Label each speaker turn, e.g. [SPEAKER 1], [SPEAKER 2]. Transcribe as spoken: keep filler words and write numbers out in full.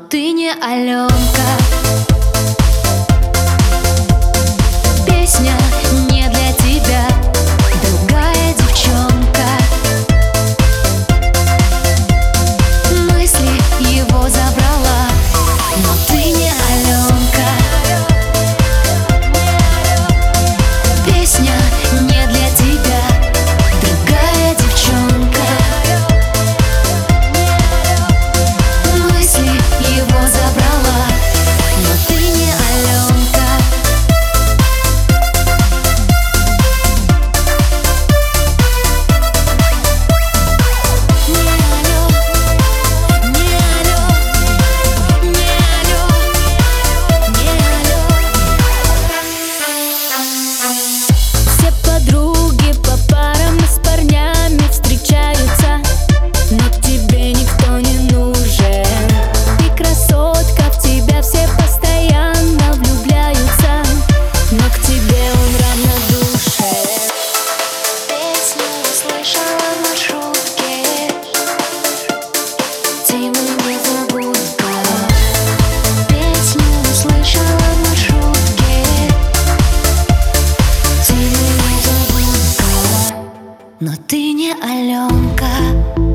[SPEAKER 1] ты не Аленка. Песня не для тебя, другая девчонка. Мысли его забрала, но ты не Аленка. Песня не для тебя, другая девчонка. Мысли его забрала, но ты не Аленка. Все подруги по парам и с парнями встречаются, но тебе никто не нужен. Ты красотка, в тебя все постоянно влюбляются, но к тебе он равнодушен. Песню услышала в маршрутке, Тимы незабудка. Песню услышала в маршрутке, Тимы незабудка. Но ты не Аленка.